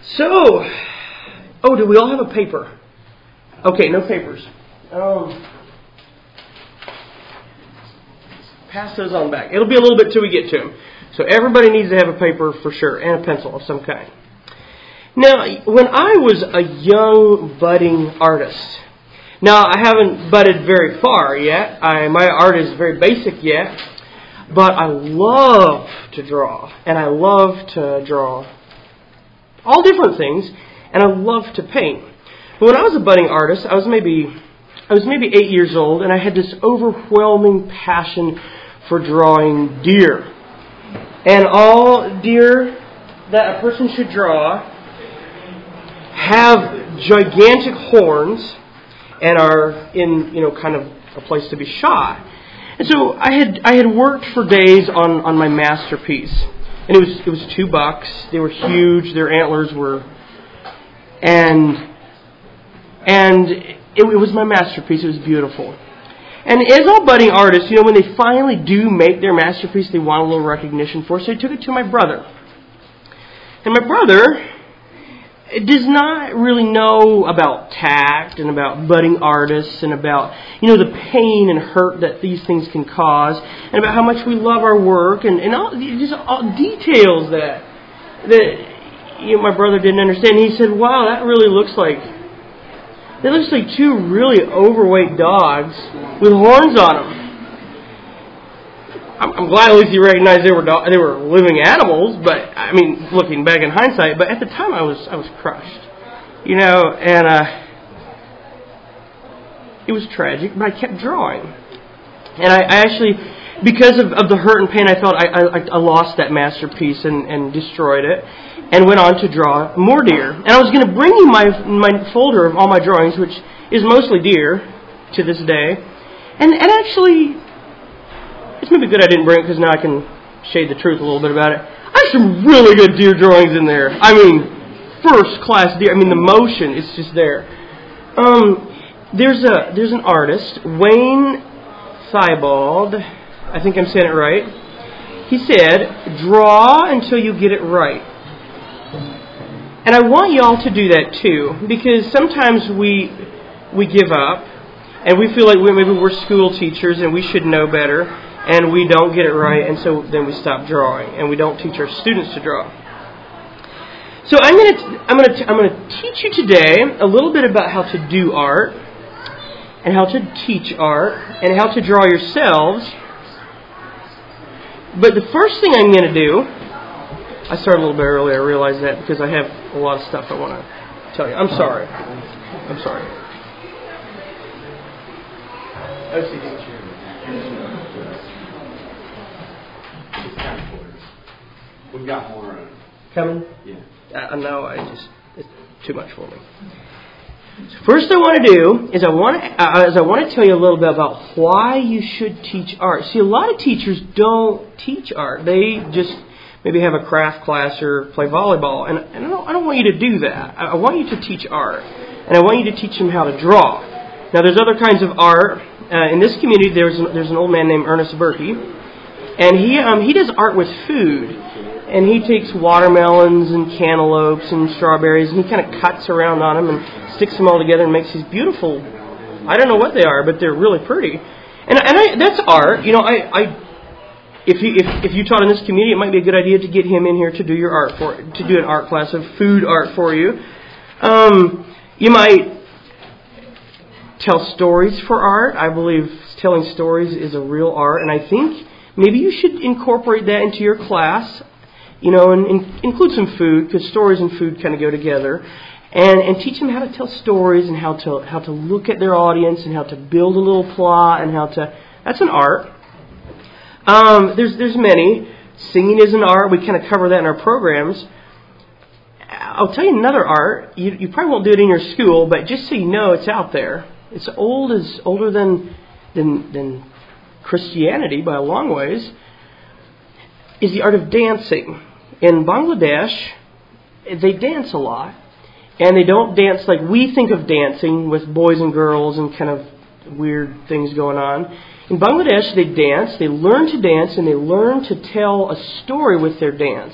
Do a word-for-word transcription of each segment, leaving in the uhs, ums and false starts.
So, oh, do we all have a paper? Okay, no papers. Um, pass those on back. It'll be a little bit till we get to them. So everybody needs to have a paper for sure, and a pencil of some kind. Now, when I was a young budding artist, now I haven't budded very far yet. I, my art is very basic yet, but I love to draw, and I love to draw all different things, and I love to paint. But when I was a budding artist, I was maybe I was maybe eight years old, and I had this overwhelming passion for drawing deer. And all deer that a person should draw have gigantic horns and are in, you know, kind of a place to be shot. And so I had I had worked for days on, on my masterpiece. And it was it was two bucks. They were huge. Their antlers were, and and it, it was my masterpiece. It was beautiful. And as all budding artists, you know, when they finally do make their masterpiece, they want a little recognition for it. So I took it to my brother. And my brother does not really know about tact and about budding artists and about, you know, the pain and hurt that these things can cause and about how much we love our work and, and all just all details that that you know, my brother didn't understand. He said, "Wow, that really looks like that looks like two really overweight dogs with horns on them." I'm, I'm glad at least he recognized they were do- they were living animals, but I mean, looking back in hindsight, but at the time I was I was crushed, you know, and uh, it was tragic. But I kept drawing, and I, I actually, because of, of the hurt and pain I felt, I, I, I lost that masterpiece and, and destroyed it, and went on to draw more deer. And I was going to bring you my my folder of all my drawings, which is mostly deer to this day, and and actually. It's maybe good I didn't bring it because now I can shade the truth a little bit about it. I have some really good deer drawings in there. I mean, first class deer. I mean, the motion is just there. Um, there's a there's an artist, Wayne Thibault. I think I'm saying it right. He said, "Draw until you get it right." And I want y'all to do that too, because sometimes we we give up and we feel like we, maybe we're school teachers and we should know better. And we don't get it right, and so then we stop drawing, and we don't teach our students to draw. So I'm going to I'm going to I'm going to teach you today a little bit about how to do art, and how to teach art, and how to draw yourselves. But the first thing I'm going to do, I started a little bit early. I realized that because I have a lot of stuff I want to tell you. I'm sorry. I'm sorry. O C D. We've got more. Coming? Yeah. I know. I just it's too much for me. So first, I want to do is I want to uh, is I want to tell you a little bit about why you should teach art. See, a lot of teachers don't teach art. They just maybe have a craft class or play volleyball, and, and I don't I don't want you to do that. I, I want you to teach art, and I want you to teach them how to draw. Now, there's other kinds of art uh, in this community. There's there's an old man named Ernest Berkey, and he um, he does art with food. And he takes watermelons and cantaloupes and strawberries, and he kind of cuts around on them and sticks them all together and makes these beautiful, I don't know what they are, but they're really pretty. And and I, that's art. You know, I, I if you if, if you taught in this community, it might be a good idea to get him in here to do your art for to do an art class of food art for you. Um, you might tell stories for art. I believe telling stories is a real art, and I think maybe you should incorporate that into your class. You know, and, and include some food, because stories and food kind of go together, and, and teach them how to tell stories and how to how to look at their audience and how to build a little plot and how to. That's an art. Um, there's there's many. Singing is an art. We kind of cover that in our programs. I'll tell you another art. You you probably won't do it in your school, but just so you know, it's out there. It's old as older than than than Christianity by a long ways. Is the art of dancing. In Bangladesh, they dance a lot. And they don't dance like we think of dancing with boys and girls and kind of weird things going on. In Bangladesh, they dance, they learn to dance, and they learn to tell a story with their dance.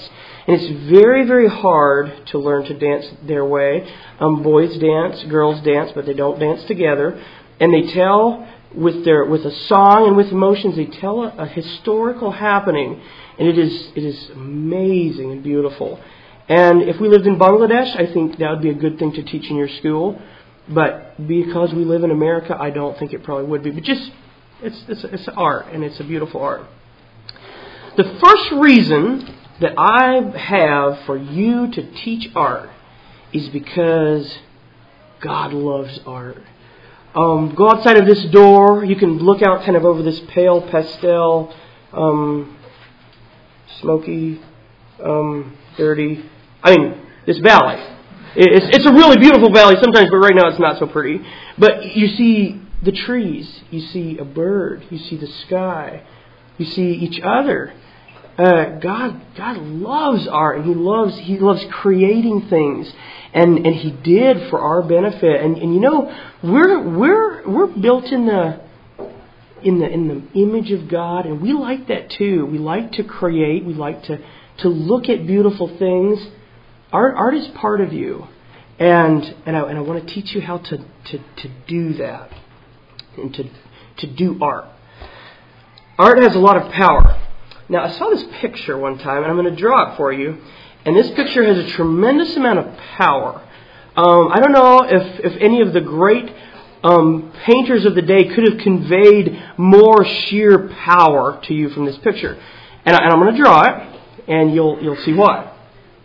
And it's very, very hard to learn to dance their way. Um, boys dance, girls dance, but they don't dance together. And they tell, with their with a song and with emotions, they tell a, a historical happening. And it is it is amazing and beautiful. And if we lived in Bangladesh, I think that would be a good thing to teach in your school. But because we live in America, I don't think it probably would be. But just, it's it's it's art, and it's a beautiful art. The first reason that I have for you to teach art is because God loves art. Um, go outside of this door. You can look out kind of over this pale pastel, um, smoky, um, dirty. I mean, this valley. It's, it's a really beautiful valley sometimes, but right now it's not so pretty. But you see the trees. You see a bird. You see the sky. You see each other. Uh, God, God loves art, and He loves He loves creating things, and, and He did for our benefit. And, and you know, we're we're we're built in the in the in the image of God, and we like that too. We like to create. We like to to look at beautiful things. Art art is part of you, and and I and I want to teach you how to, to, to do that, and to to do art. Art has a lot of power. Now, I saw this picture one time, and I'm going to draw it for you. And this picture has a tremendous amount of power. Um, I don't know if, if any of the great um, painters of the day could have conveyed more sheer power to you from this picture. And, I, and I'm going to draw it, and you'll you'll see why.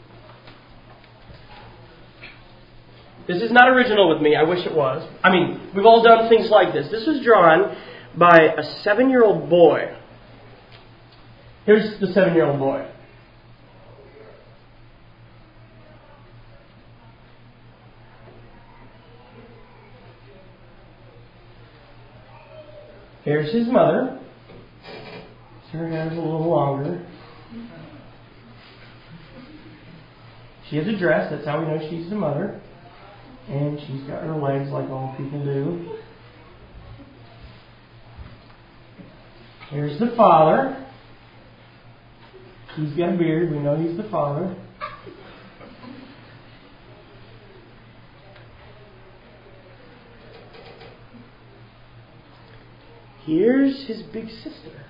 This is not original with me. I wish it was. I mean, we've all done things like this. This was drawn by a seven-year-old boy. Here's the seven-year-old boy. Here's his mother. Her hair's a little longer. She has a dress. That's how we know she's the mother. And she's got her legs like all people do. Here's the father. He's got a beard. We know he's the father. Here's his big sister.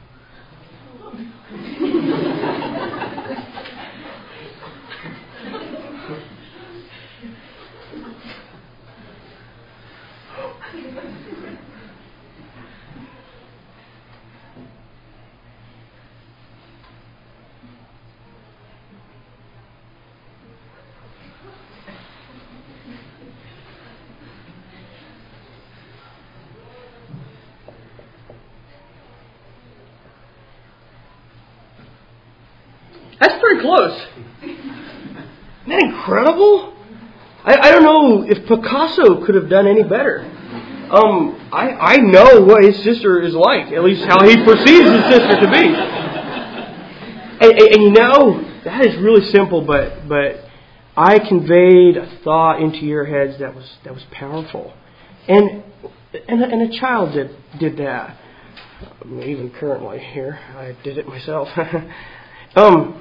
That's pretty close. Isn't that incredible? I, I don't know if Picasso could have done any better. Um, I, I know what his sister is like, at least how he perceives his sister to be. And, and, and you know, that is really simple, but but I conveyed a thought into your heads that was that was powerful. And and, and a child did, did that. Even currently here, I did it myself. um.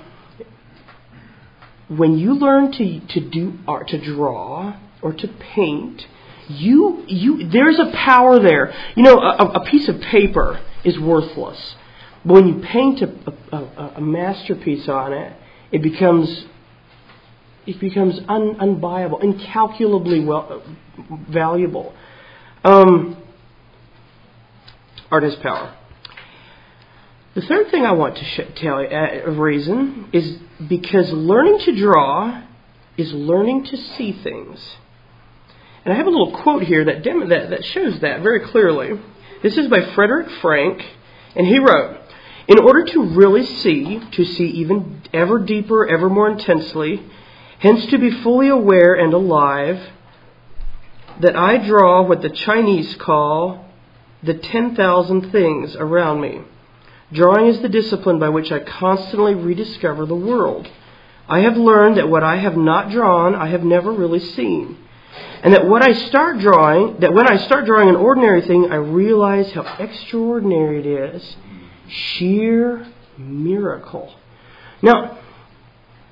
When you learn to to do art, to draw or to paint, you you there's a power there. You know, a, a piece of paper is worthless, but when you paint a, a, a masterpiece on it, it becomes it becomes un, unbuyable, incalculably well, valuable. Um, art has power. The third thing I want to sh- tell you, uh, reason, is because learning to draw is learning to see things. And I have a little quote here that, dem- that, that shows that very clearly. This is by Frederick Frank, and he wrote, "In order to really see, to see even ever deeper, ever more intensely, hence to be fully aware and alive, that I draw what the Chinese call the ten thousand things around me. Drawing is the discipline by which I constantly rediscover the world. I have learned that what I have not drawn, I have never really seen. And that what I start drawing, that when I start drawing an ordinary thing, I realize how extraordinary it is. Sheer miracle." Now,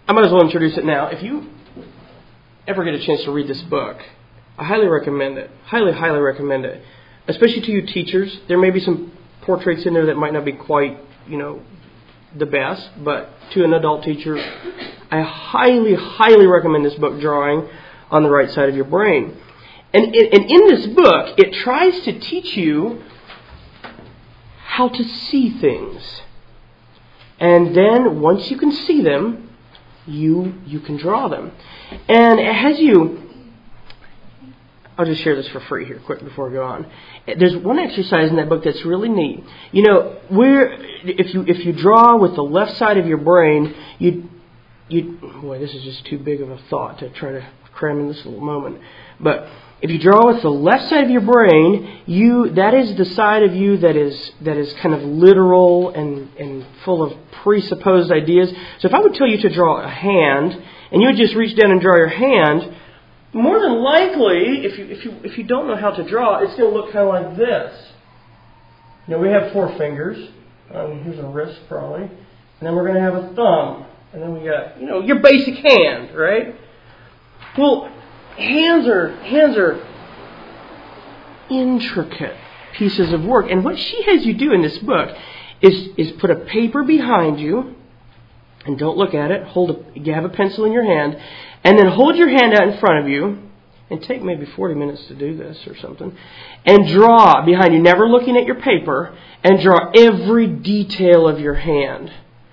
I might as well introduce it now. If you ever get a chance to read this book, I highly recommend it. Highly, highly recommend it. Especially to you teachers. There may be some portraits in there that might not be quite, you know, the best, but to an adult teacher, I highly, highly recommend this book, Drawing on the Right Side of Your Brain. And, and in this book, it tries to teach you how to see things. And then, once you can see them, you you can draw them. And it has you... I'll just share this for free here, quick, before I go on. There's one exercise in that book that's really neat. You know, where if you if you draw with the left side of your brain, you you boy, this is just too big of a thought to try to cram in this little moment. But if you draw with the left side of your brain, you that is the side of you that is that is kind of literal and and full of presupposed ideas. So if I would tell you to draw a hand, and you would just reach down and draw your hand, more than likely, if you if you if you don't know how to draw, it's going to look kind of like this. You know, we have four fingers. Um, here's a wrist, probably, and then we're going to have a thumb, and then we got, you know, your basic hand, right? Well, hands are hands are intricate pieces of work, and what she has you do in this book is is put a paper behind you, and don't look at it. Hold a, you have a pencil in your hand. And then hold your hand out in front of you, and take maybe forty minutes to do this or something, and draw behind you, never looking at your paper, and draw every detail of your hand.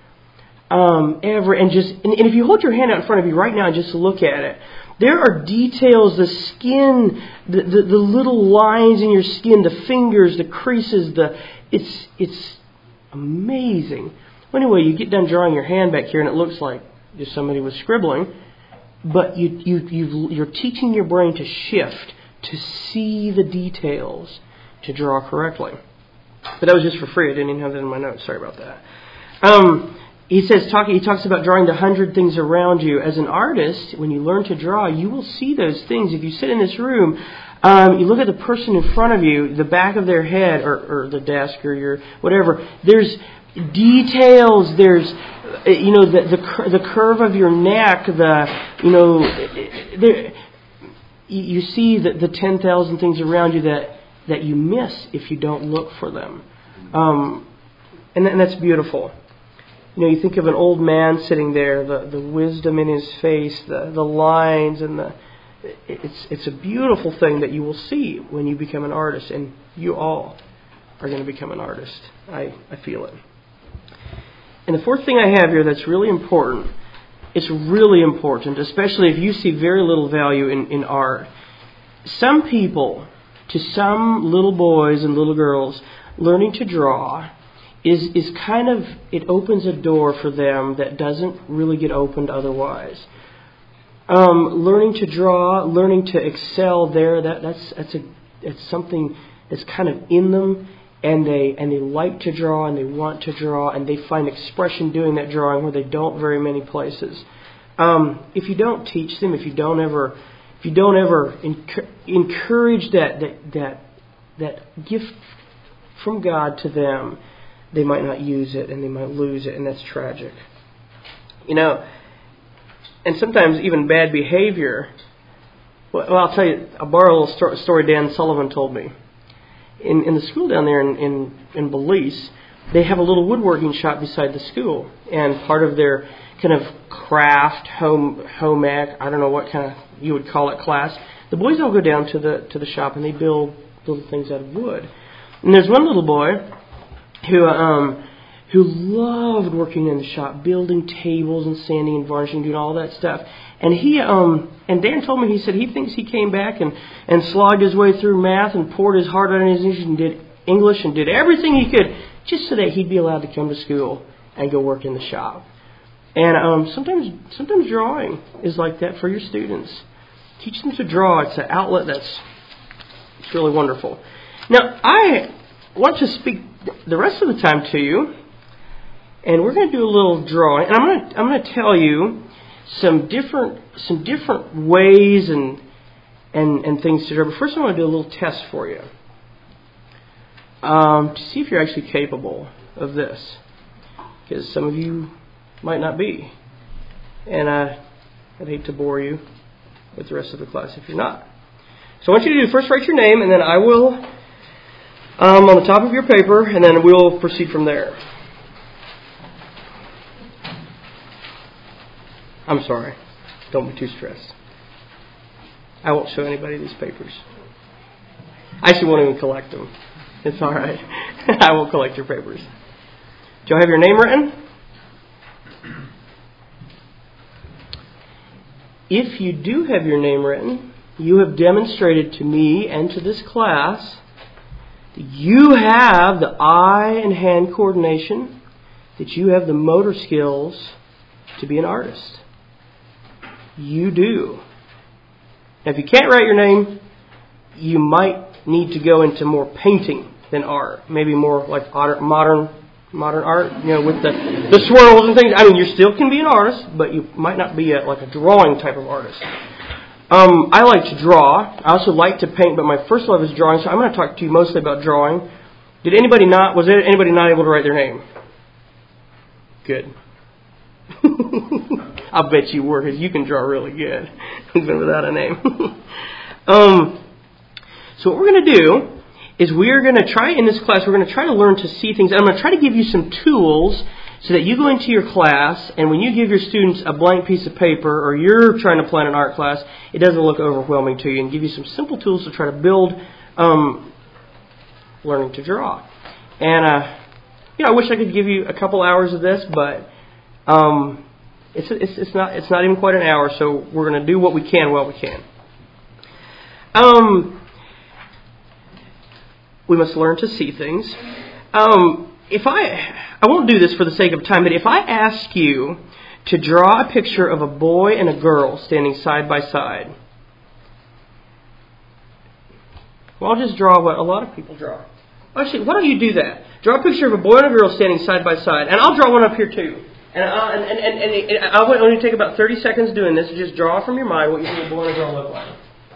Um, every and just and, and if you hold your hand out in front of you right now and just look at it, there are details, the skin, the, the, the little lines in your skin, the fingers, the creases, the it's it's amazing. Well, anyway, you get done drawing your hand back here, and it looks like just somebody was scribbling. But you, you, you've, you're teaching your brain to shift, to see the details, to draw correctly. But that was just for free. I didn't even have that in my notes. Sorry about that. Um, he says, talk, he talks about drawing the hundred things around you. As an artist, when you learn to draw, you will see those things. If you sit in this room, um, you look at the person in front of you, the back of their head, or, or the desk, or your whatever. There's details. There's you know the the the curve of your neck. The you know there, you see the the ten thousand things around you that that you miss if you don't look for them, um, and, and that's beautiful. You know, you think of an old man sitting there, the the wisdom in his face, the the lines, and the it's it's a beautiful thing that you will see when you become an artist, and you all are going to become an artist. I I feel it. And the fourth thing I have here that's really important, it's really important, especially if you see very little value in, in art. Some people, to some little boys and little girls, learning to draw is, is kind of, it opens a door for them that doesn't really get opened otherwise. Um, learning to draw, learning to excel there, that, that's, that's, a, that's something that's kind of in them. And they and they like to draw, and they want to draw, and they find expression doing that drawing where they don't very many places. Um, if you don't teach them, if you don't ever, if you don't ever enc- encourage that that that that gift from God to them, they might not use it, and they might lose it, and that's tragic. You know, and sometimes even bad behavior. Well, I'll tell you. I'll borrow a little story Dan Sullivan told me. In, in the school down there in, in, in Belize, they have a little woodworking shop beside the school. And part of their kind of craft, home, home ec, I don't know what kind of you would call it, class, the boys all go down to the to the shop and they build little things out of wood. And there's one little boy who um, who loved working in the shop, building tables and sanding and varnishing, doing all that stuff. And he um and Dan told me, he said he thinks he came back and, and slogged his way through math and poured his heart out in his English and did English and did everything he could just so that he'd be allowed to come to school and go work in the shop. And um sometimes sometimes drawing is like that for your students. Teach them to draw. It's an outlet that's it's really wonderful. Now I want to speak the rest of the time to you, and we're going to do a little drawing. And I'm going to I'm going to tell you some different some different ways and and and things to draw. But first, I want to do a little test for you um, to see if you're actually capable of this, because some of you might not be. And uh, I'd hate to bore you with the rest of the class if you're not. So I want you to do first write your name, and then I will um, on the top of your paper, and then we'll proceed from there. I'm sorry. Don't be too stressed. I won't show anybody these papers. I actually won't even collect them. It's all right. I won't collect your papers. Do you have your name written? If you do have your name written, you have demonstrated to me and to this class that you have the eye and hand coordination, that you have the motor skills to be an artist. You do. Now, if you can't write your name, you might need to go into more painting than art. Maybe more like modern modern art, you know, with the, the swirls and things. I mean, you still can be an artist, but you might not be a, like a drawing type of artist. Um, I like to draw. I also like to paint, but my first love is drawing, so I'm going to talk to you mostly about drawing. Did anybody not, was there anybody not able to write their name? Good. I'll bet you were, because you can draw really good, even without a name. um, so what we're going to do is we're going to try, in this class, we're going to try to learn to see things. I'm going to try to give you some tools so that you go into your class, and when you give your students a blank piece of paper, or you're trying to plan an art class, it doesn't look overwhelming to you, and give you some simple tools to try to build um, learning to draw. And, uh, you know, I wish I could give you a couple hours of this, but um, it's, it's, it's, not, it's not even quite an hour, so we're going to do what we can while we can. Um... We must learn to see things. Um, if I, I won't do this for the sake of time, but if I ask you to draw a picture of a boy and a girl standing side by side, well, I'll just draw what a lot of people draw. Actually, why don't you do that? Draw a picture of a boy and a girl standing side by side, and I'll draw one up here too. And, uh, and, and, and, and I'll only take about thirty seconds doing this. Just draw from your mind what you think a boy and a girl look like.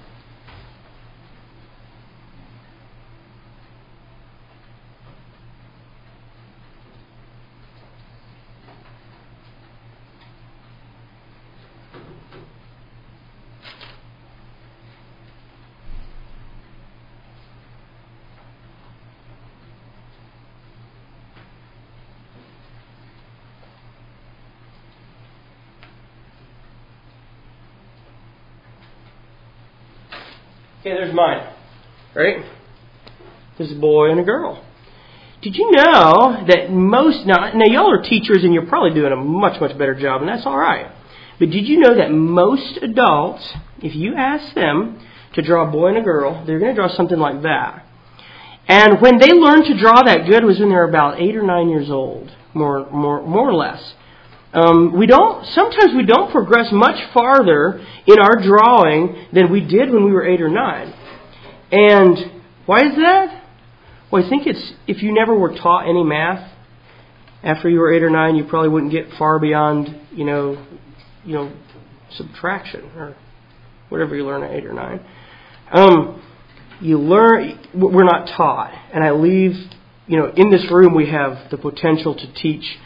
Okay, there's mine. Right? There's a boy and a girl. Did you know that most... Now, now, y'all are teachers and you're probably doing a much, much better job, and that's all right. But did you know that most adults, if you ask them to draw a boy and a girl, they're going to draw something like that. And when they learned to draw that good was when they were about eight or nine years old, more, more, more or less. Um, we don't. Sometimes we don't progress much farther in our drawing than we did when we were eight or nine. And why is that? Well, I think it's if you never were taught any math after you were eight or nine, you probably wouldn't get far beyond, you know, you know, subtraction or whatever you learn at eight or nine. Um, you learn. We're not taught, and I leave. You know, in this room we have the potential to teach.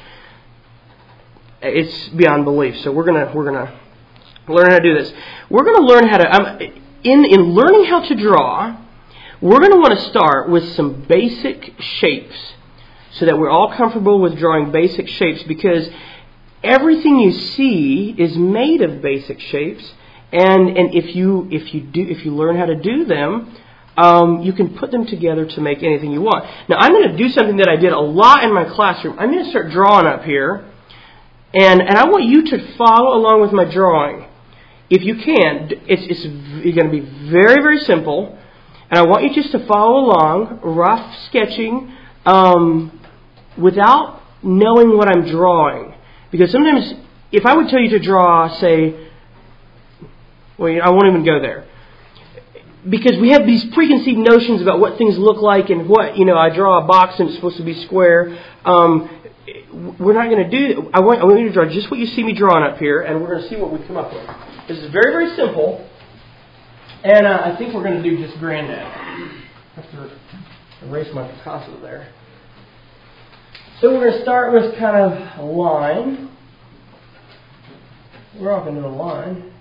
It's beyond belief. So we're gonna we're gonna learn how to do this. We're gonna learn how to um, in in learning how to draw. We're gonna want to start with some basic shapes, so that we're all comfortable with drawing basic shapes. Because everything you see is made of basic shapes, and and if you if you do if you learn how to do them, um, you can put them together to make anything you want. Now I'm going to do something that I did a lot in my classroom. I'm going to start drawing up here. And and I want you to follow along with my drawing. If you can, it's, it's going to be very, very simple. And I want you just to follow along, rough sketching, um, without knowing what I'm drawing. Because sometimes, if I would tell you to draw, say, well, I won't even go there. Because we have these preconceived notions about what things look like and what, you know, I draw a box and it's supposed to be square. Um, We're not going to do... I want, I want you to draw just what you see me drawing up here, and we're going to see what we come up with. This is very, very simple, and uh, I think we're going to do just Granddad. I have to erase my Picasso there. So we're going to start with kind of a line. we're off into a line.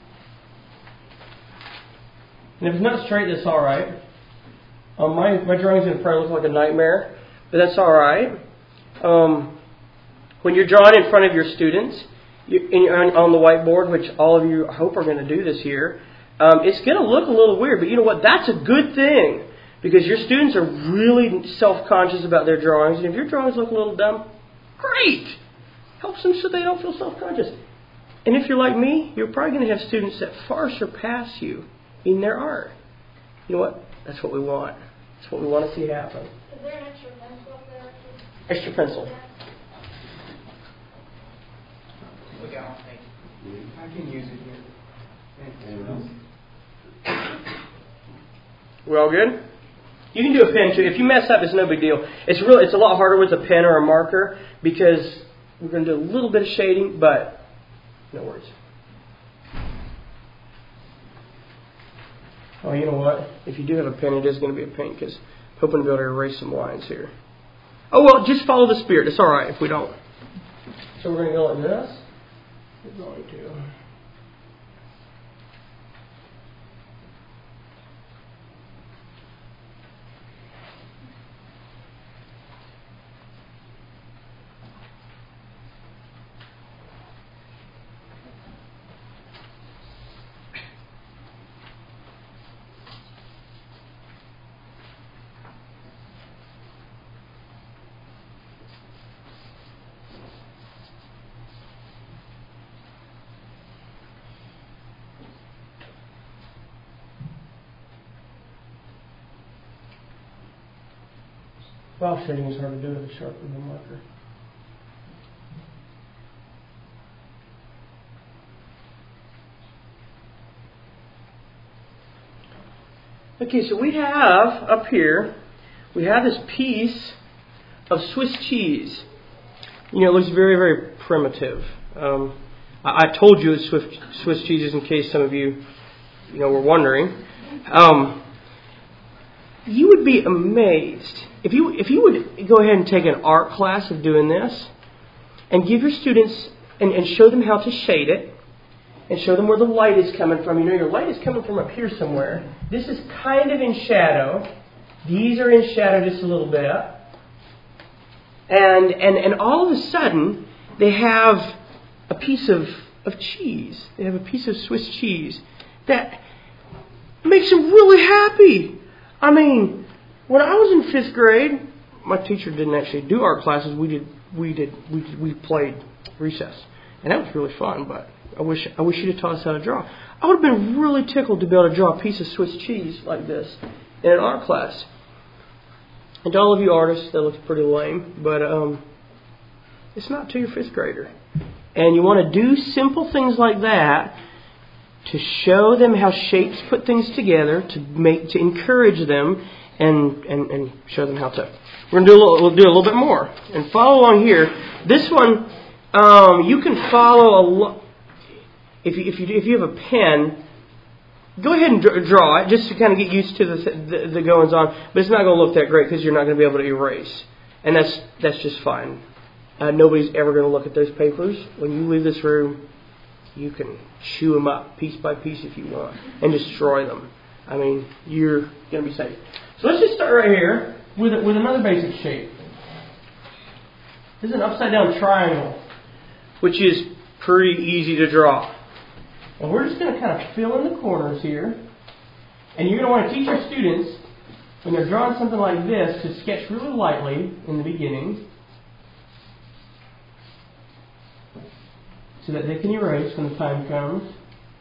And if it's not straight, that's all right. Um, my my drawings in front look like a nightmare, but that's all right. Um, when you're drawing in front of your students you, in, on, on the whiteboard, which all of you I hope are going to do this year, um, it's going to look a little weird. But you know what? That's a good thing because your students are really self-conscious about their drawings. And if your drawings look a little dumb, great! Helps them so they don't feel self-conscious. And if you're like me, you're probably going to have students that far surpass you in their art. You know what? That's what we want. That's what we want to see happen. Is there an extra pencil up there? Extra pencil. Look out. I can use it here. Anyone else? We're all good? You can do a pen too. If you mess up, it's no big deal. It's really, it's a lot harder with a pen or a marker because we're going to do a little bit of shading, but no worries. Oh, you know what? If you do have a pen, it is going to be a pain because I'm hoping to be able to erase some lines here. Oh, well, just follow the spirit. It's all right if we don't. So we're going to go like this. We're going to... Well, shading is hard to do with a sharp and a marker. Okay, so we have up here, we have this piece of Swiss cheese. You know, it looks very, very primitive. Um, I, I told you it's Swiss, Swiss cheeses in case some of you, you know, were wondering. Um, you would be amazed if you if you would go ahead and take an art class of doing this and give your students and, and show them how to shade it and show them where the light is coming from. You know, your light is coming from up here somewhere. This is kind of in shadow. These are in shadow just a little bit. And and, and all of a sudden, they have a piece of, of cheese. They have a piece of Swiss cheese that makes them really happy. I mean, when I was in fifth grade, my teacher didn't actually do art classes. We did, we did, we did, we played recess, and that was really fun. But I wish, I wish you'd have taught us how to draw. I would have been really tickled to be able to draw a piece of Swiss cheese like this in an art class. And to all of you artists, that looks pretty lame, but um, it's not to your fifth grader. And you want to do simple things like that to show them how shapes put things together, to make, to encourage them, and, and, and show them how to. We're going to do a little, we'll do a little bit more. And follow along here. This one, um, you can follow a lo- if you, if you if you have a pen, go ahead and draw it just to kind of get used to the the, the goings on. But it's not going to look that great because you're not going to be able to erase, and that's that's just fine. Uh, nobody's ever going to look at those papers. When you leave this room, you can chew them up piece by piece if you want and destroy them. I mean, you're going to be safe. So let's just start right here with with another basic shape. This is an upside down triangle, which is pretty easy to draw. And we're just going to kind of fill in the corners here. And you're going to want to teach your students, when they're drawing something like this, to sketch really lightly in the beginning so that they can erase when the time comes.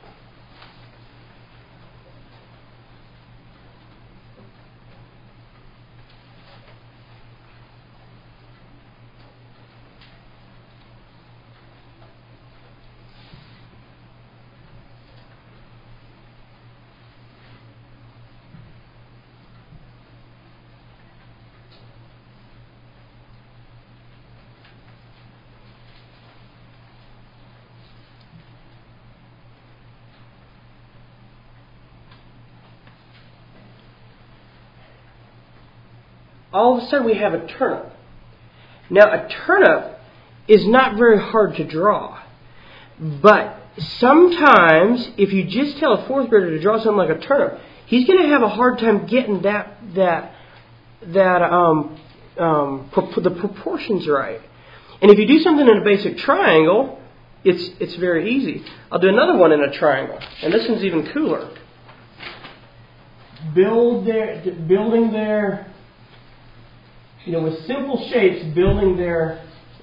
all of a sudden we have a turnip. Now, a turnip is not very hard to draw, but sometimes if you just tell a fourth grader to draw something like a turnip, he's going to have a hard time getting that that that um, um, pro- the proportions right. And if you do something in a basic triangle, it's it's very easy. I'll do another one in a triangle, and this one's even cooler. Build their building their you know with simple shapes, building their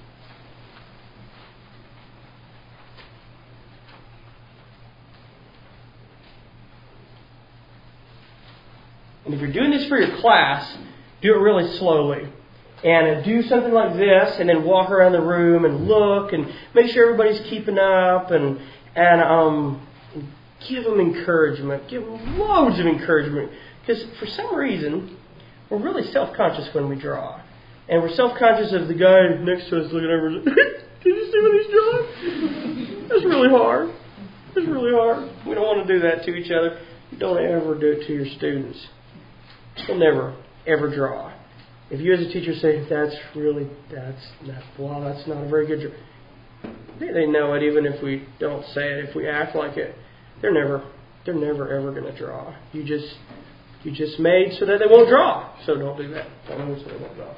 and if you're doing this for your class, do it really slowly. And do something like this, and then walk around the room and look, and make sure everybody's keeping up, and and um, give them encouragement. Give them loads of encouragement. Because for some reason, we're really self-conscious when we draw. And we're self-conscious of the guy next to us looking over. Did you see what he's drawing? That's really hard. It's really hard. We don't want to do that to each other. Don't ever do it to your students. They'll never, ever draw. If you as a teacher say, that's really, that's, that's, wow, that's not a very good draw. They, they know it even if we don't say it, if we act like it. They're never, they're never ever going to draw. You just, you just made so that they won't draw. So don't do that. Don't make so they won't draw.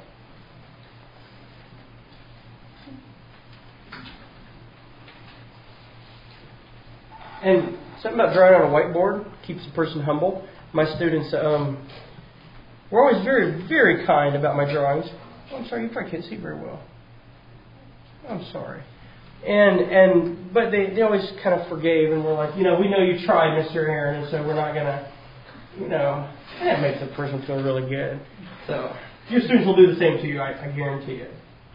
And something about drawing on a whiteboard keeps a person humble. My students, um, were always very, very kind about my drawings. Oh, I'm sorry, you probably can't see very well. I'm sorry. And and but they, they always kind of forgave and were like, you know, we know you tried, Mister Aaron, and so we're not gonna, you know, that makes the person feel really good. So your students will do the same to you, I, I guarantee it.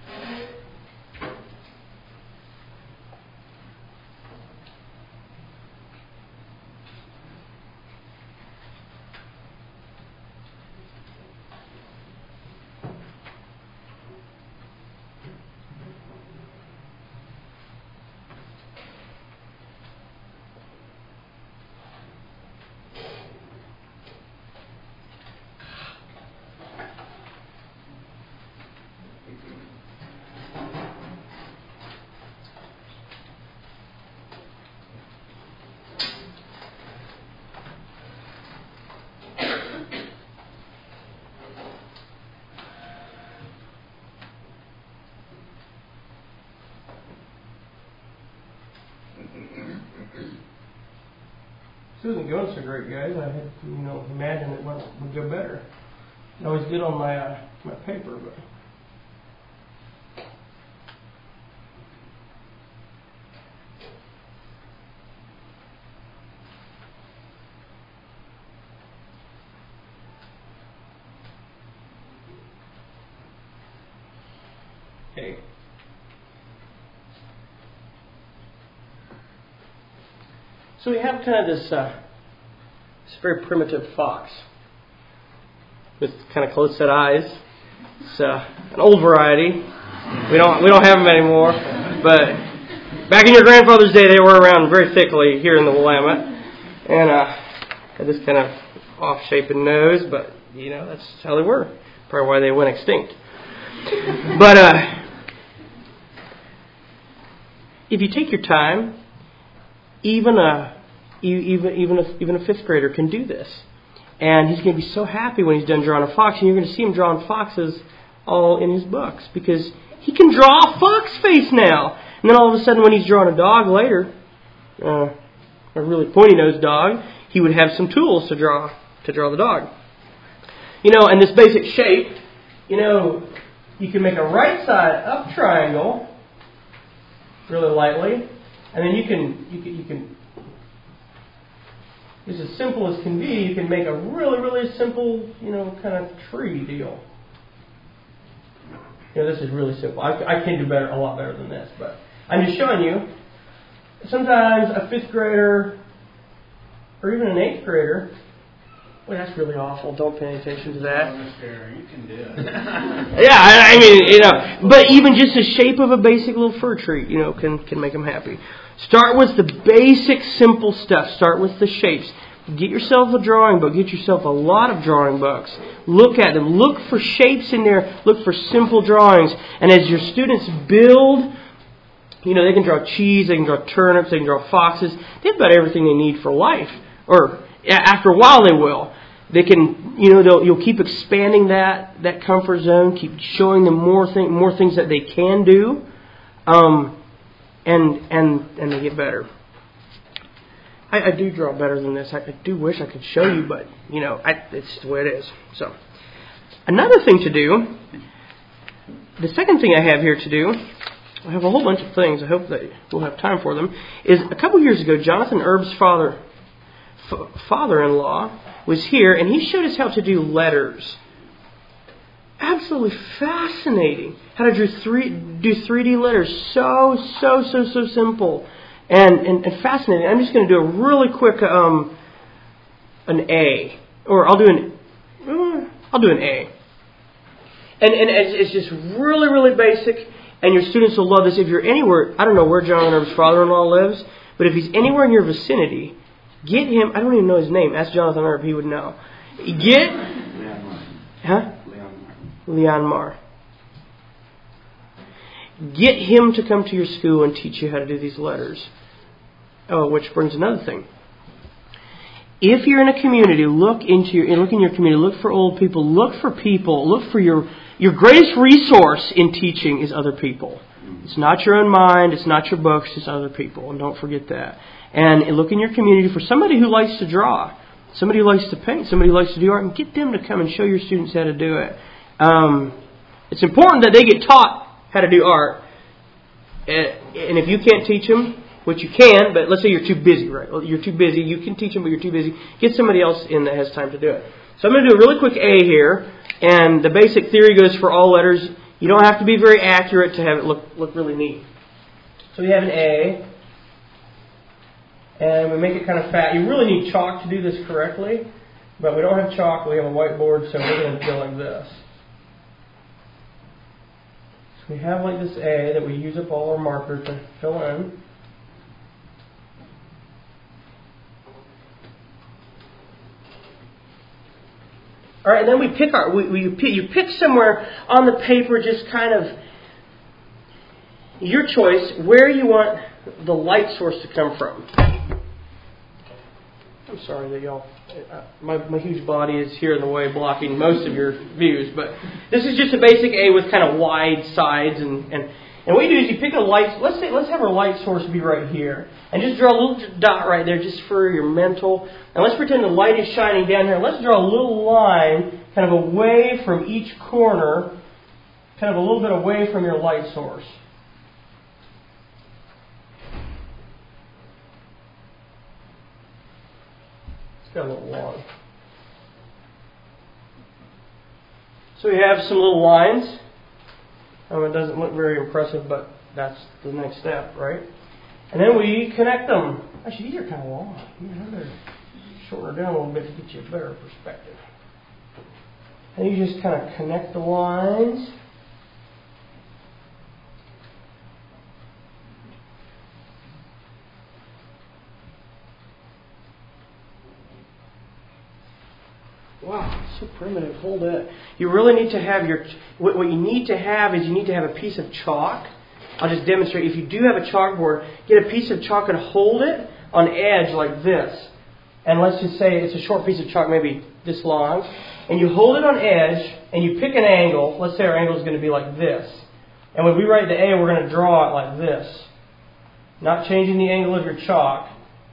It wasn't going so great, guys. I had, you know, imagined it would, would go better. I was good on my uh, my paper, but. Okay. So we have kind of this, uh, this very primitive fox with kind of close-set eyes. It's uh, an old variety. We don't we don't have them anymore, but back in your grandfather's day, they were around very thickly here in the Willamette, and uh, had this kind of off-shapen nose. But you know that's how they were. Probably why they went extinct. But uh, if you take your time. Even a even even a, even a fifth grader can do this, and he's going to be so happy when he's done drawing a fox. And you're going to see him drawing foxes all in his books because he can draw a fox face now. And then all of a sudden, when he's drawing a dog later, uh, a really pointy-nosed dog, he would have some tools to draw to draw the dog. You know, and this basic shape, you know, you can make a right side up triangle really lightly. And then you can, you can, you can, it's as simple as can be, you can make a really, really simple, you know, kind of tree deal. You know, this is really simple. I, I can do better, a lot better than this, but I'm just showing you. Sometimes a fifth grader, or even an eighth grader, well, that's really awful. Don't pay any attention to that. Oh, Mister Aaron, you can do it. Yeah, I, I mean, you know, but even just the shape of a basic little fir tree, you know, can can make them happy. Start with the basic, simple stuff. Start with the shapes. Get yourself a drawing book. Get yourself a lot of drawing books. Look at them. Look for shapes in there. Look for simple drawings. And as your students build You know, they can draw cheese, they can draw turnips, they can draw foxes. They have about everything they need for life. Or after a while they will. They can, you know, they'll, you'll keep expanding that, that comfort zone, keep showing them more, thing, more things that they can do, um, and and and they get better. I, I do draw better than this. I, I do wish I could show you, but, you know, I, it's the way it is. So, another thing to do, the second thing I have here to do, I have a whole bunch of things, I hope that we'll have time for them, is a couple years ago, Jonathan Erb's father, f- father-in-law was here, and he showed us how to do letters. Absolutely fascinating. How to do three do three D letters. So, so, so, so simple. And, and, and fascinating. I'm just going to do a really quick um, an A. Or I'll do an uh, I'll do an A. And, and it's, it's just really, really basic. And your students will love this. If you're anywhere, I don't know where Jonathan Erb's father-in-law lives, but if he's anywhere in your vicinity, get him, I don't even know his name. Ask Jonathan Erb, he would know. Get, huh? Leon Marr. Get him to come to your school and teach you how to do these letters. Oh, which brings another thing. If you're in a community, look into your look in your community. Look for old people. Look for people. Look for your your greatest resource in teaching is other people. It's not your own mind. It's not your books. It's other people, and don't forget that. And look in your community for somebody who likes to draw, somebody who likes to paint, somebody who likes to do art, and get them to come and show your students how to do it. Um, it's important that they get taught how to do art. And if you can't teach them, which you can, but let's say you're too busy, right? Well, you're too busy. You can teach them, but you're too busy. Get somebody else in that has time to do it. So I'm going to do a really quick A here. And the basic theory goes for all letters. You don't have to be very accurate to have it look, look really neat. So we have an A. And we make it kind of fat. You really need chalk to do this correctly. But we don't have chalk. We have a whiteboard, so we're going to go like this. So we have like this A that we use up all our markers to fill in. All right, and then we pick our, we, we you pick somewhere on the paper, just kind of your choice, where you want the light source to come from. I'm sorry that y'all, uh, my, my huge body is here in the way, blocking most of your views, but this is just a basic A with kind of wide sides, and, and, and what you do is you pick a light, let's say, let's have our light source be right here, and just draw a little dot right there just for your mental, and let's pretend the light is shining down here. Let's draw a little line kind of away from each corner, kind of a little bit away from your light source. It's got a little long. So we have some little lines. Um, it doesn't look very impressive, but that's the next step, right? And then we connect them. Actually, these are kind of long. I'm going to shorten her down a little bit to get you a better perspective. And you just kind of connect the lines. Wow, so primitive. Hold it. You really need to have your... What, what you need to have is you need to have a piece of chalk. I'll just demonstrate. If you do have a chalkboard, get a piece of chalk and hold it on edge like this. And let's just say it's a short piece of chalk, maybe this long. And you hold it on edge, and you pick an angle. Let's say our angle is going to be like this. And when we write the A, we're going to draw it like this. Not changing the angle of your chalk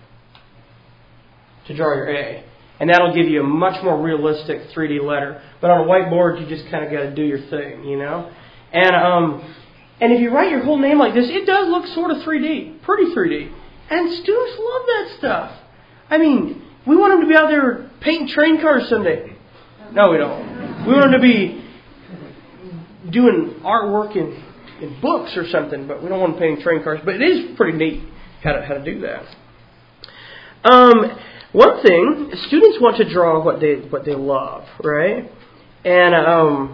to draw your A. And that'll give you a much more realistic three D letter. But on a whiteboard, you just kind of got to do your thing, you know? And um, and if you write your whole name like this, it does look sort of three D. Pretty three D. And students love that stuff. I mean, we want them to be out there painting train cars someday. No, we don't. We want them to be doing artwork in, in books or something, but we don't want them painting train cars. But it is pretty neat how to, how to do that. Um... One thing, students want to draw what they what they love, right? And um,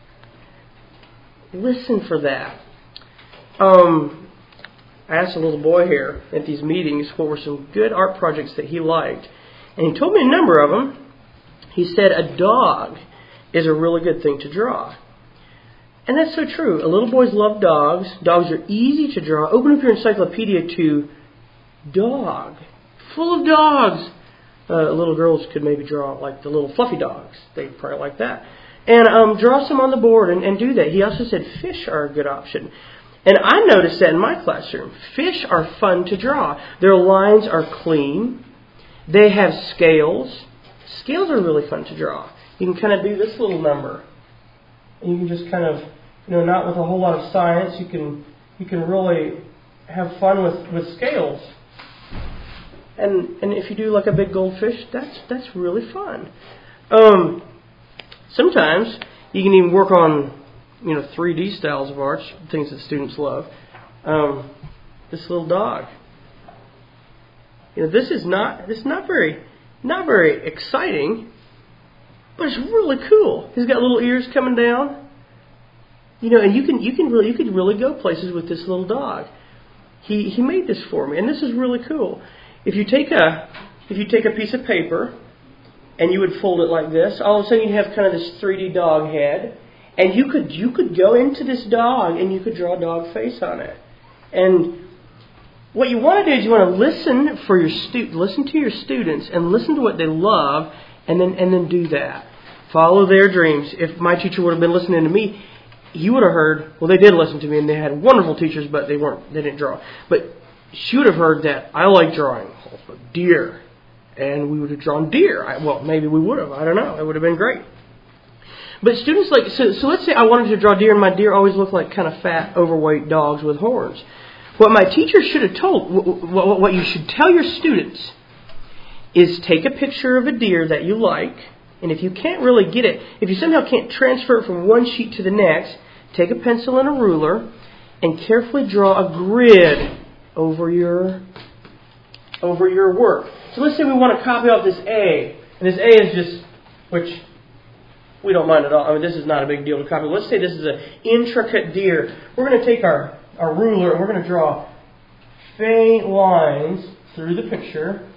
listen for that. Um, I asked a little boy here at these meetings what were some good art projects that he liked. And he told me a number of them. He said a dog is a really good thing to draw. And that's so true. Little boys love dogs. Dogs are easy to draw. Open up your encyclopedia to dog. Full of dogs. Uh, little girls could maybe draw like the little fluffy dogs. They probably like that. And um, draw some on the board and, and do that. He also said fish are a good option. And I noticed that in my classroom. Fish are fun to draw. Their lines are clean. They have scales. Scales are really fun to draw. You can kind of do this little number. And you can just kind of, you know, not with a whole lot of science, you can you can really have fun with, with scales. And and if you do like a big goldfish, that's that's really fun. Um, sometimes you can even work on, you know, three D styles of art, things that students love. Um, this little dog. You know, this is not this is not very not very exciting, but it's really cool. He's got little ears coming down. You know, and you can you can really you could really go places with this little dog. He he made this for me, and this is really cool. If you take a if you take a piece of paper and you would fold it like this, all of a sudden you have kind of this three D dog head, and you could you could go into this dog and you could draw a dog face on it. And what you want to do is you want to listen for your stu- listen to your students and listen to what they love, and then and then do that. Follow their dreams. If my teacher would have been listening to me, he would have heard. Well, they did listen to me, and they had wonderful teachers, but they weren't. They didn't draw. But she would have heard that I like drawing deer, and we would have drawn deer. I, well, maybe we would have. I don't know. It would have been great. But students like so. So let's say I wanted to draw deer, and my deer always looked like kind of fat, overweight dogs with horns. What my teacher should have told, what, what you should tell your students, is take a picture of a deer that you like, and if you can't really get it, if you somehow can't transfer it from one sheet to the next, take a pencil and a ruler, and carefully draw a grid over your over your work. So let's say we want to copy off this A, and this A is just, which we don't mind at all. I mean, this is not a big deal to copy. Let's say this is an intricate deer. We're going to take our, our ruler and we're going to draw faint lines through the picture,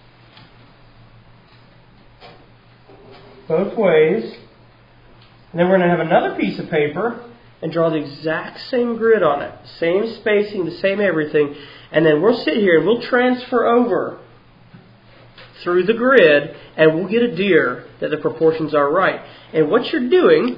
both ways. And then we're going to have another piece of paper and draw the exact same grid on it. Same spacing, the same everything. And then we'll sit here and we'll transfer over through the grid, and we'll get a deer that the proportions are right. And what you're doing,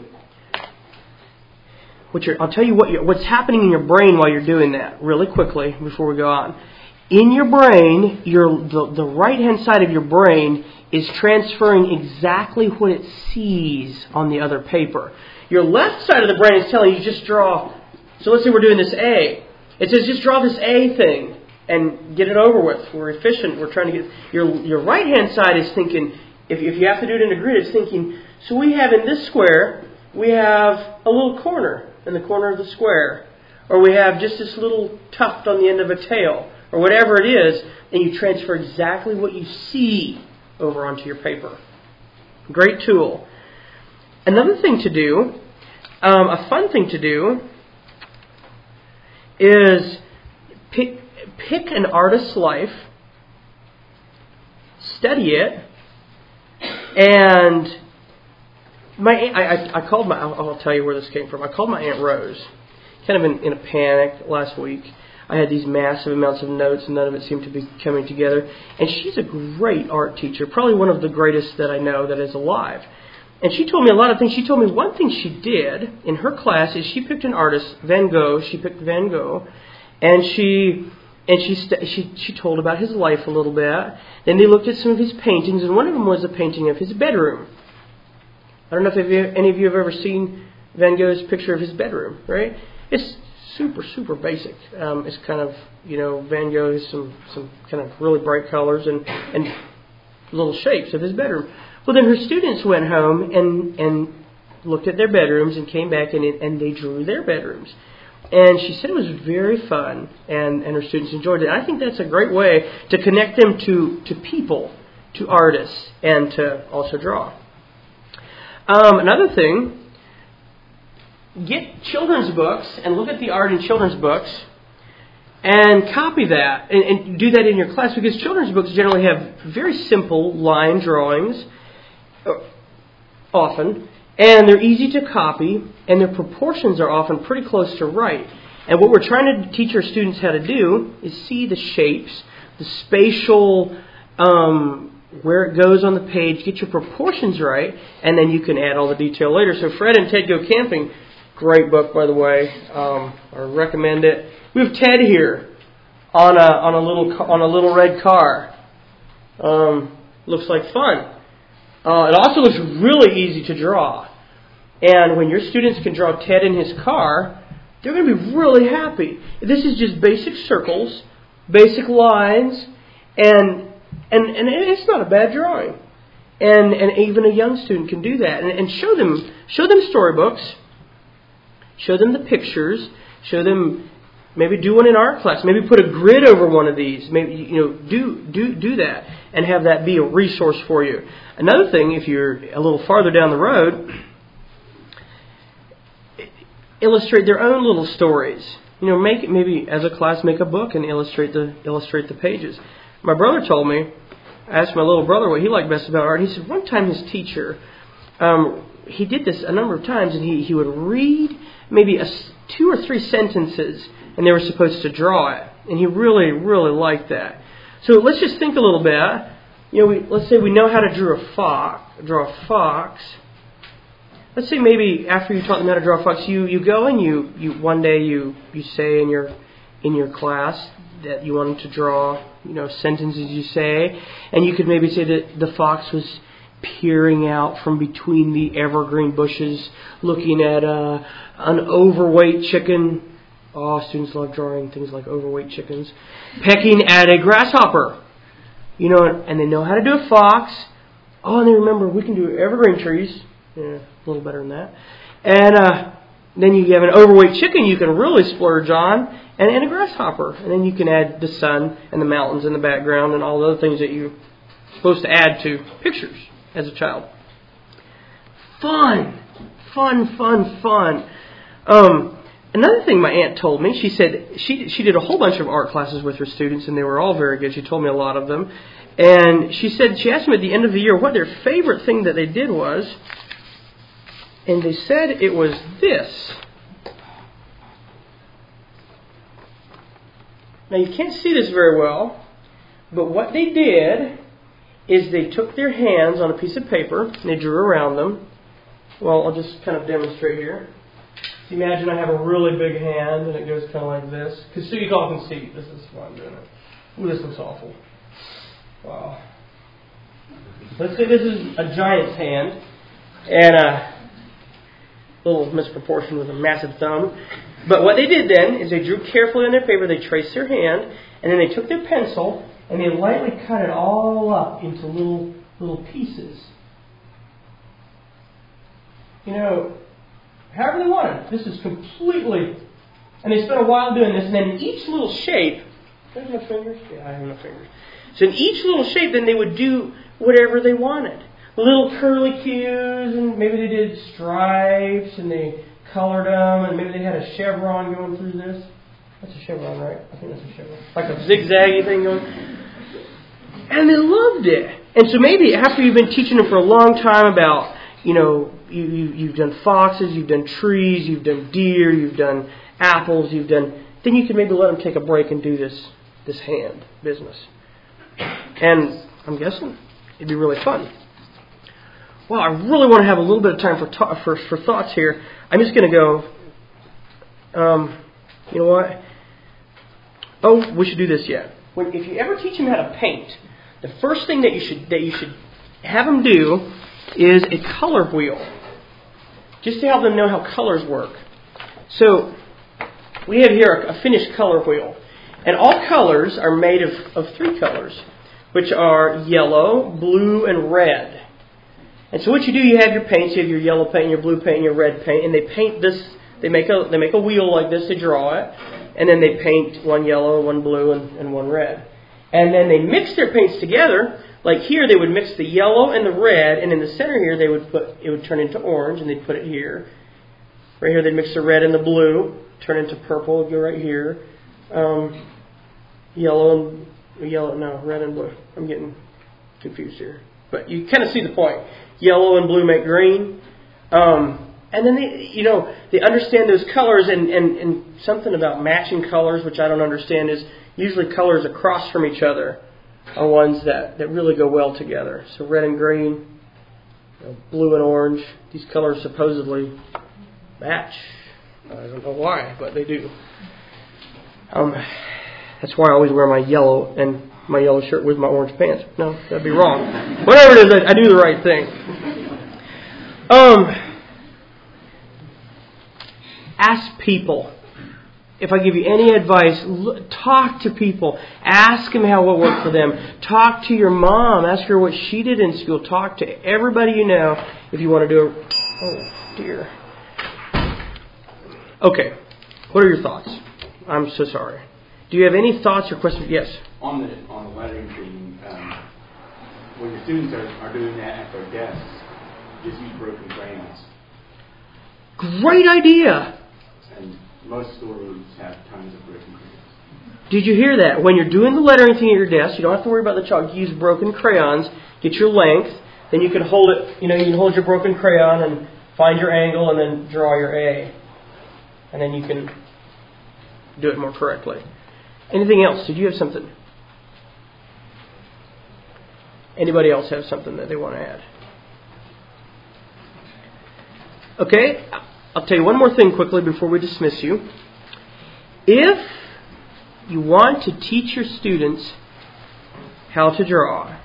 what you're, I'll tell you what you're, what's happening in your brain while you're doing that, really quickly before we go on. In your brain, your the, the right-hand side of your brain is transferring exactly what it sees on the other paper. Your left side of the brain is telling you just draw. So let's say we're doing this A. It says just draw this A thing and get it over with. We're efficient. We're trying to get... Your your right-hand side is thinking, if, if you have to do it in a grid, it's thinking, so we have in this square, we have a little corner in the corner of the square. Or we have just this little tuft on the end of a tail. Or whatever it is, and you transfer exactly what you see over onto your paper. Great tool. Another thing to do, um, a fun thing to do, is pick pick an artist's life, study it, and my I, I, I called my I'll, I'll tell you where this came from. I called my Aunt Rose, kind of in, in a panic last week. I had these massive amounts of notes, and none of it seemed to be coming together. And she's a great art teacher, probably one of the greatest that I know that is alive. And she told me a lot of things. She told me one thing she did in her class is she picked an artist, Van Gogh. She picked Van Gogh, and she and she st- she she told about his life a little bit. Then they looked at some of his paintings, and one of them was a painting of his bedroom. I don't know if any of you have ever seen Van Gogh's picture of his bedroom, right? It's super, super basic. Um, it's kind of, you know, Van Gogh has some, some kind of really bright colors and, and little shapes of his bedroom. Well, then her students went home and, and looked at their bedrooms and came back and, it, and they drew their bedrooms. And she said it was very fun, and, and her students enjoyed it. I think that's a great way to connect them to, to people, to artists, and to also draw. Um, another thing, get children's books and look at the art in children's books and copy that and, and do that in your class, because children's books generally have very simple line drawings often, And they're easy to copy, and their proportions are often pretty close to right. And what we're trying to teach our students how to do is see the shapes, the spatial, um, where it goes on the page, get your proportions right, and then you can add all the detail later. So Fred and Ted Go Camping, great book, by the way. Um, I recommend it. We have Ted here on a on a little on a little red car. Um, looks like fun. Uh, it also looks really easy to draw. And when your students can draw Ted in his car, they're going to be really happy. This is just basic circles, basic lines, and and and it's not a bad drawing. And and even a young student can do that. And, and show them show them storybooks. Show them the pictures. Show them, maybe do one in art class. Maybe put a grid over one of these. Maybe, you know, do do do that and have that be a resource for you. Another thing, if you're a little farther down the road, illustrate their own little stories. You know, make maybe as a class make a book and illustrate the illustrate the pages. My brother told me, I asked my little brother what he liked best about art. He said one time his teacher, um, he did this a number of times, and he, he would read maybe a, two or three sentences, and they were supposed to draw it. And he really, really liked that. So let's just think a little bit. You know, we, let's say we know how to draw a fox. Draw a fox. Let's say maybe after you taught them how to draw a fox, you, you go and you, you one day you, you say in your in your class that you wanted to draw, you know, sentences you say, and you could maybe say that the fox was peering out from between the evergreen bushes, looking at uh, an overweight chicken. Oh, students love drawing things like overweight chickens. Pecking at a grasshopper. You know, and they know how to do a fox. Oh, and they remember we can do evergreen trees. Yeah, a little better than that. And uh, then you have an overweight chicken you can really splurge on, and, and a grasshopper. And then you can add the sun and the mountains in the background and all the other things that you're supposed to add to pictures as a child. Fun. Fun, fun, fun. Um, another thing my aunt told me, she said she she did a whole bunch of art classes with her students, and they were all very good. She told me a lot of them. And she said, she asked them at the end of the year what their favorite thing that they did was, and they said it was this. Now you can't see this very well, but what they did is they took their hands on a piece of paper and they drew around them. Well, I'll just kind of demonstrate here. So imagine I have a really big hand and it goes kind of like this. Because so you all can see, this is why I'm doing it. Ooh, this looks awful. Wow. Let's say this is a giant's hand and a little misproportion with a massive thumb. But what they did then is they drew carefully on their paper, they traced their hand, and then they took their pencil and they lightly cut it all up into little little pieces. You know, however they wanted. This is completely... And they spent a while doing this, and then in each little shape... Do I have enough fingers? Yeah, I have enough fingers. So in each little shape, then they would do whatever they wanted. Little curlicues, and maybe they did stripes, and they colored them, and maybe they had a chevron going through this. That's a chevron, right? I think that's a chevron. Like a zigzaggy thing going. And they loved it. And so maybe after you've been teaching them for a long time about, you know, you, you, you've done foxes, you've done trees, you've done deer, you've done apples, you've done... Then you can maybe let them take a break and do this, this hand business. And I'm guessing it'd be really fun. Well, I really want to have a little bit of time for ta- for, for thoughts here. I'm just going to go, um, you know what? Oh, we should do this yet. When, if you ever teach them how to paint, the first thing that you should that you should have them do is a color wheel, just to help them know how colors work. So we have here a, a finished color wheel, and all colors are made of, of three colors, which are yellow, blue, and red. And so what you do, you have your paints, you have your yellow paint, your blue paint, and your red paint, and they paint this. They make a they make a wheel like this to draw it, and then they paint one yellow, one blue, and, and one red. And then they mix their paints together. Like here, they would mix the yellow and the red, and in the center here, they would put it would turn into orange, and they'd put it here. Right here, they'd mix the red and the blue, turn into purple, go right here. Um, yellow and yellow, no, red and blue. I'm getting confused here, but you kind of see the point. Yellow and blue make green. Um, and then they, you know, they understand those colors, and, and, and something about matching colors, which I don't understand, is usually colors across from each other are ones that, that really go well together. So red and green, you know, blue and orange, these colors supposedly match. I don't know why, but they do. Um, that's why I always wear my yellow and my yellow shirt with my orange pants. No, that'd be wrong. Whatever it is, I, I do the right thing. Um, ask people. If I give you any advice, look, talk to people. Ask them how it worked for them. Talk to your mom. Ask her what she did in school. Talk to everybody you know if you want to do it. Oh, dear. Okay. What are your thoughts? I'm so sorry. Do you have any thoughts or questions? Yes. On the on the lettering thing, um, when your students are, are doing that at their desks, just use broken crayons. Great idea. And most storerooms have tons of broken crayons. Did you hear that? When you're doing the lettering thing at your desk, you don't have to worry about the chalk. Use broken crayons. Get your length. Then you can hold it. You know, you can hold your broken crayon and find your angle, and then draw your A. And then you can do it more correctly. Anything else? Did you have something? Anybody else have something that they want to add? Okay, I'll tell you one more thing quickly before we dismiss you. If you want to teach your students how to draw,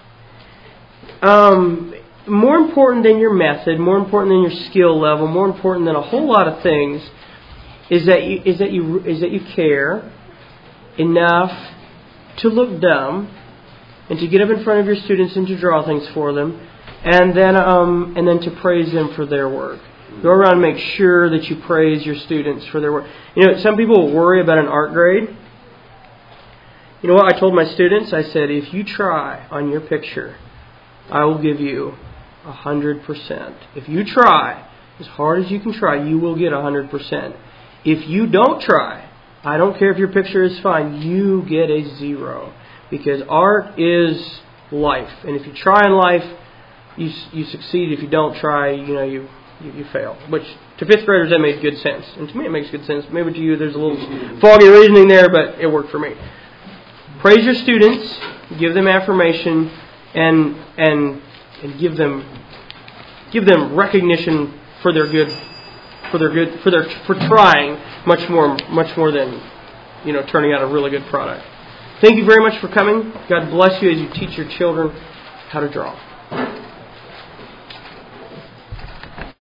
um, more important than your method, more important than your skill level, more important than a whole lot of things, is that you is that you is that you care enough to look dumb and to get up in front of your students and to draw things for them, and then um, and then to praise them for their work. Go around and make sure that you praise your students for their work. You know, some people worry about an art grade. You know what I told my students? I said, if you try on your picture, I will give you a hundred percent. If you try as hard as you can try, you will get a hundred percent. If you don't try, I don't care if your picture is fine, you get a zero. Because art is life. And if you try in life, you you succeed. If you don't try, you know, you, you, you fail. Which, to fifth graders, that made good sense. And to me, it makes good sense. Maybe to you, there's a little foggy reasoning there, but it worked for me. Praise your students. Give them affirmation. And and and give them give them recognition for their good for their good for their for trying much more much more than, you know, turning out a really good product. Thank you very much for coming. God bless you as you teach your children how to draw.